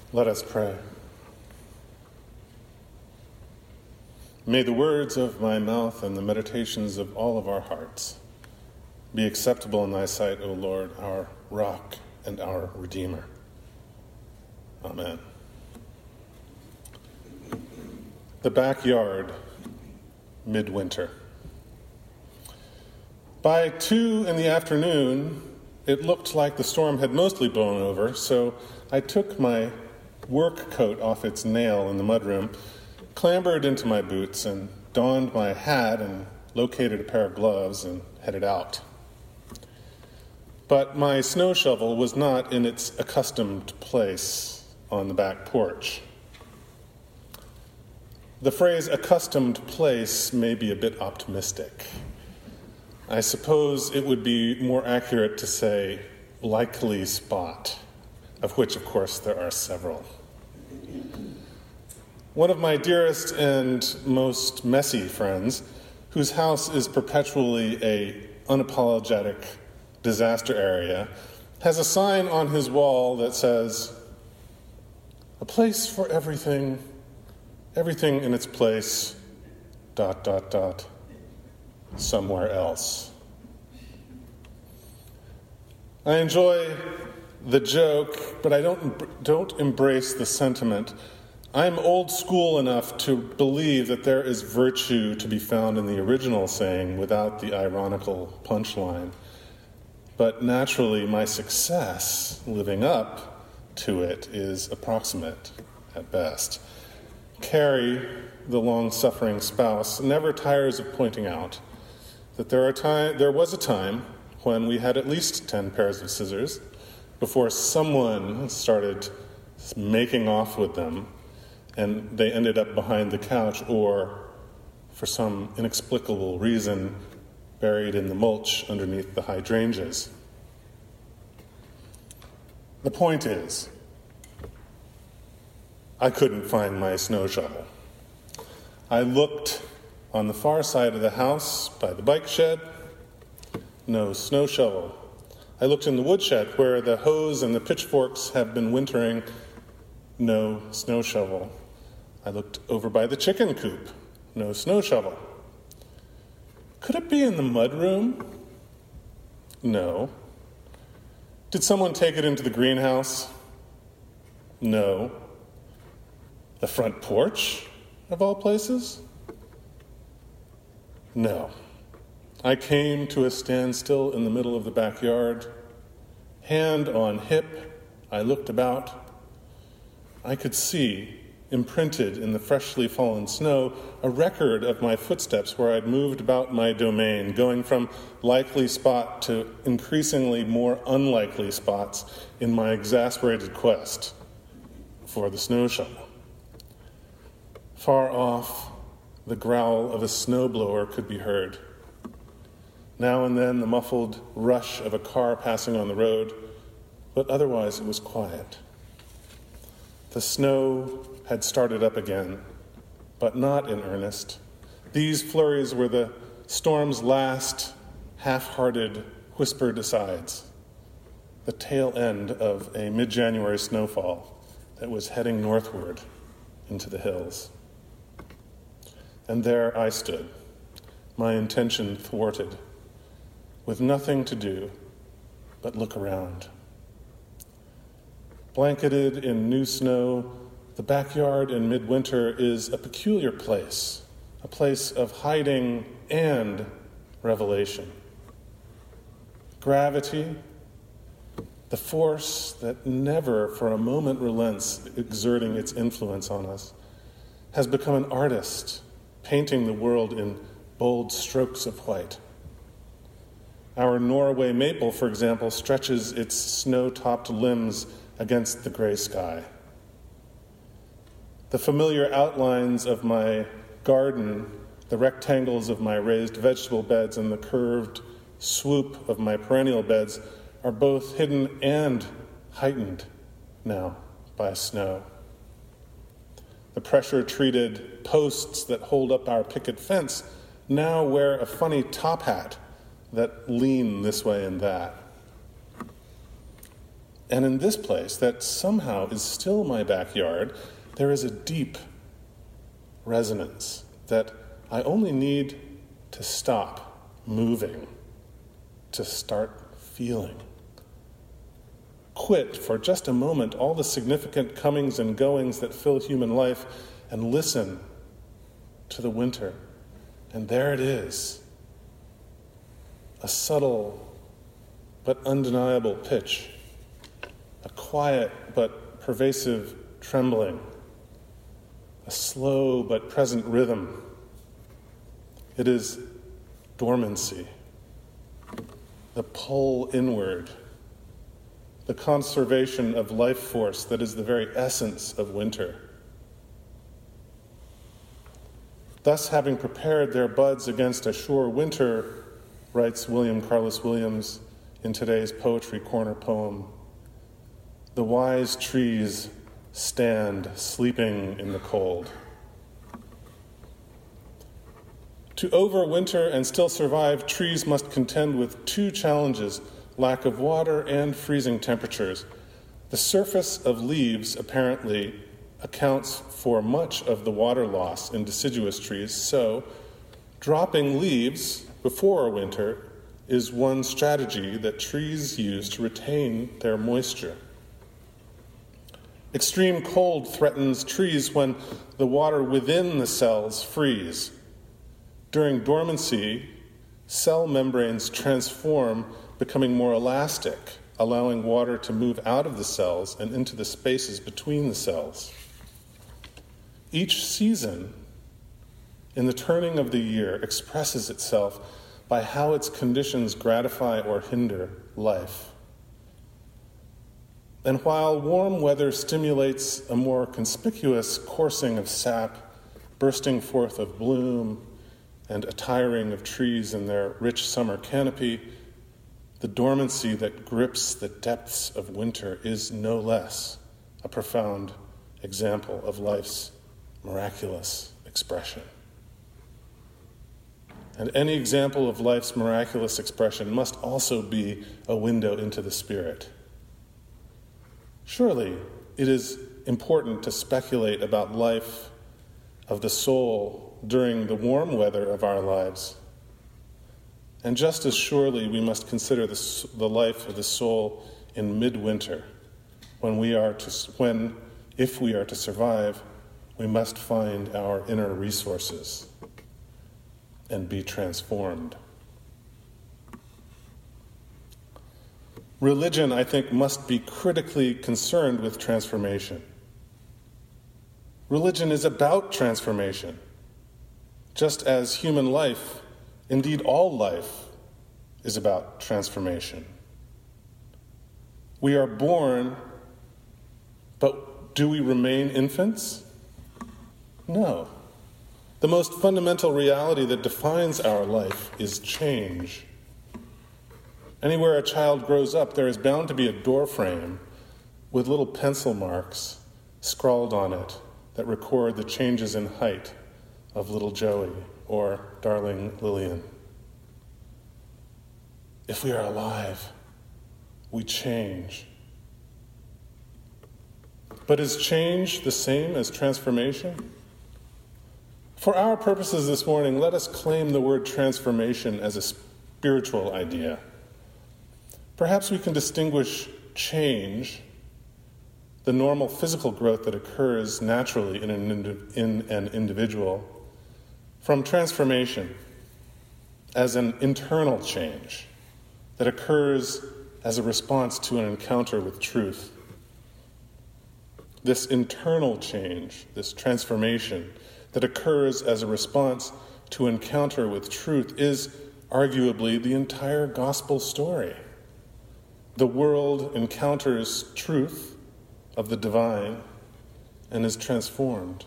Let us pray. May the words of my mouth and the meditations of all of our hearts be acceptable in thy sight, O Lord, our rock and our Redeemer. Amen. The backyard, midwinter. By 2 p.m, it looked like the storm had mostly blown over, so I took my work coat off its nail in the mudroom, clambered into my boots, and donned my hat and located a pair of gloves and headed out. But my snow shovel was not in its accustomed place on the back porch. The phrase accustomed place may be a bit optimistic. I suppose it would be more accurate to say likely spot, of which, of course, there are several. One of my dearest and most messy friends, whose house is perpetually an unapologetic disaster area, has a sign on his wall that says, "A place for everything, everything in its place, ... somewhere else." I enjoy the joke, but I don't embrace the sentiment. I'm old school enough to believe that there is virtue to be found in the original saying without the ironical punchline. But naturally, my success living up to it is approximate at best. Carrie, the long-suffering spouse, never tires of pointing out that there was a time when we had at least 10 pairs of scissors before someone started making off with them and they ended up behind the couch or, for some inexplicable reason, buried in the mulch underneath the hydrangeas. The point is, I couldn't find my snow shovel. I looked on the far side of the house by the bike shed. No snow shovel. I looked in the woodshed where the hose and the pitchforks have been wintering. No snow shovel. I looked over by the chicken coop. No snow shovel. Could it be in the mudroom? No. Did someone take it into the greenhouse? No. The front porch, of all places? No. I came to a standstill in the middle of the backyard. Hand on hip, I looked about. I could see, imprinted in the freshly fallen snow, a record of my footsteps where I'd moved about my domain, going from likely spot to increasingly more unlikely spots in my exasperated quest for the snow shovel. Far off, the growl of a snowblower could be heard. Now and then the muffled rush of a car passing on the road, but otherwise it was quiet. The snow had started up again, but not in earnest. These flurries were the storm's last half-hearted whispered asides, the tail end of a mid-January snowfall that was heading northward into the hills. And there I stood, my intention thwarted, with nothing to do but look around. Blanketed in new snow, the backyard in midwinter is a peculiar place, a place of hiding and revelation. Gravity, the force that never for a moment relents exerting its influence on us, has become an artist, painting the world in bold strokes of white. Our Norway maple, for example, stretches its snow-topped limbs against the gray sky. The familiar outlines of my garden, the rectangles of my raised vegetable beds, and the curved swoop of my perennial beds are both hidden and heightened now by snow. The pressure-treated posts that hold up our picket fence now wear a funny top hat that lean this way and that. And in this place, that somehow is still my backyard, there is a deep resonance that I only need to stop moving, to start feeling. Quit for just a moment all the significant comings and goings that fill human life and listen to the winter. And there it is, a subtle but undeniable pitch, a quiet but pervasive trembling, a slow but present rhythm. It is dormancy, the pull inward, the conservation of life force that is the very essence of winter. Thus, having prepared their buds against a sure winter, writes William Carlos Williams in today's Poetry Corner poem, the wise trees stand sleeping in the cold. To overwinter and still survive, trees must contend with two challenges: lack of water and freezing temperatures. The surface of leaves apparently accounts for much of the water loss in deciduous trees, so dropping leaves before a winter is one strategy that trees use to retain their moisture. Extreme cold threatens trees when the water within the cells freeze. During dormancy, cell membranes transform, becoming more elastic, allowing water to move out of the cells and into the spaces between the cells. Each season in the turning of the year expresses itself by how its conditions gratify or hinder life. And while warm weather stimulates a more conspicuous coursing of sap, bursting forth of bloom, and attiring of trees in their rich summer canopy, the dormancy that grips the depths of winter is no less a profound example of life's miraculous expression. And any example of life's miraculous expression must also be a window into the spirit. Surely it is important to speculate about life of the soul during the warm weather of our lives. And just as surely we must consider the life of the soul in midwinter, if we are to survive, we must find our inner resources and be transformed. Religion, I think, must be critically concerned with transformation. Religion is about transformation, just as human life, indeed all life, is about transformation. We are born, but do we remain infants? No. The most fundamental reality that defines our life is change. Anywhere a child grows up, there is bound to be a doorframe with little pencil marks scrawled on it that record the changes in height of little Joey or darling Lillian. If we are alive, we change. But is change the same as transformation? For our purposes this morning, let us claim the word transformation as a spiritual idea. Perhaps we can distinguish change, the normal physical growth that occurs naturally in an individual, from transformation as an internal change that occurs as a response to an encounter with truth. This internal change, this transformation that occurs as a response to encounter with truth is arguably the entire gospel story. The world encounters truth of the divine and is transformed.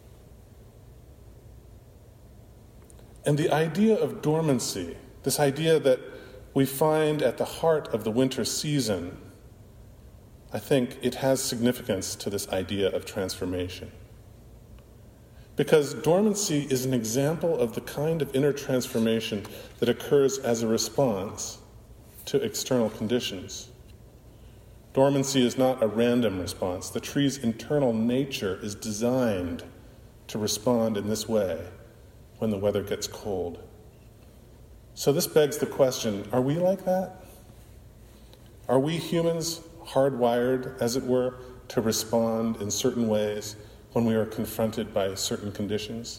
And the idea of dormancy, this idea that we find at the heart of the winter season, I think it has significance to this idea of transformation. Because dormancy is an example of the kind of inner transformation that occurs as a response to external conditions. Dormancy is not a random response. The tree's internal nature is designed to respond in this way when the weather gets cold. So this begs the question, are we like that? Are we humans hardwired, as it were, to respond in certain ways when we are confronted by certain conditions?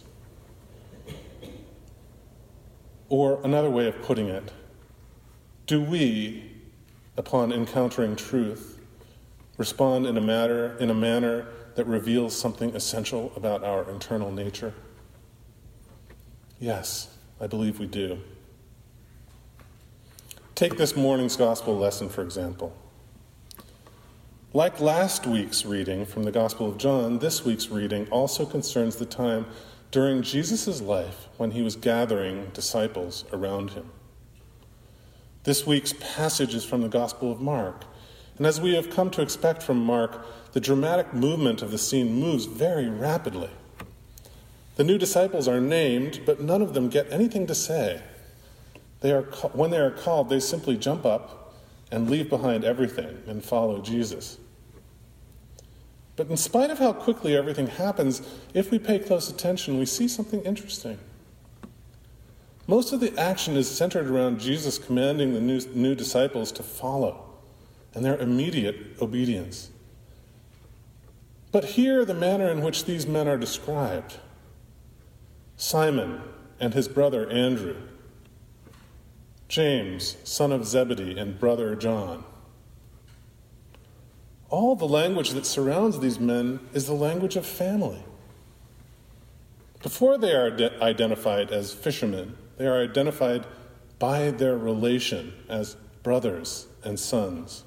Or another way of putting it, do we, upon encountering truth, respond in a manner that reveals something essential about our internal nature? Yes, I believe we do. Take this morning's gospel lesson, for example. Like last week's reading from the Gospel of John, this week's reading also concerns the time during Jesus' life when he was gathering disciples around him. This week's passage is from the Gospel of Mark, and as we have come to expect from Mark, the dramatic movement of the scene moves very rapidly. The new disciples are named, but none of them get anything to say. When they are called, they simply jump up and leave behind everything and follow Jesus. But in spite of how quickly everything happens, if we pay close attention, we see something interesting. Most of the action is centered around Jesus commanding the new disciples to follow and their immediate obedience. But hear the manner in which these men are described. Simon and his brother Andrew, James, son of Zebedee, and brother John. All the language that surrounds these men is the language of family. Before they are identified as fishermen, they are identified by their relation as brothers and sons.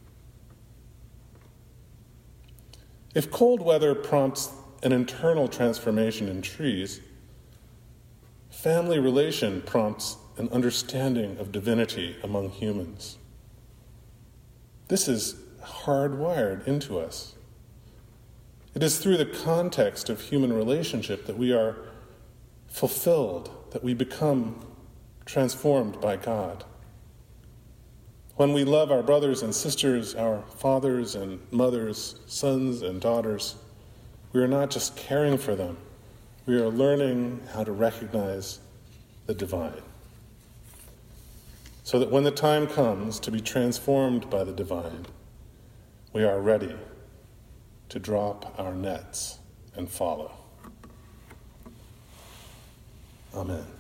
If cold weather prompts an internal transformation in trees, family relation prompts an understanding of divinity among humans. This is hardwired into us. It is through the context of human relationship that we are fulfilled, that we become transformed by God. When we love our brothers and sisters, our fathers and mothers, sons and daughters, we are not just caring for them, we are learning how to recognize the divine. So that when the time comes to be transformed by the divine, we are ready to drop our nets and follow. Amen.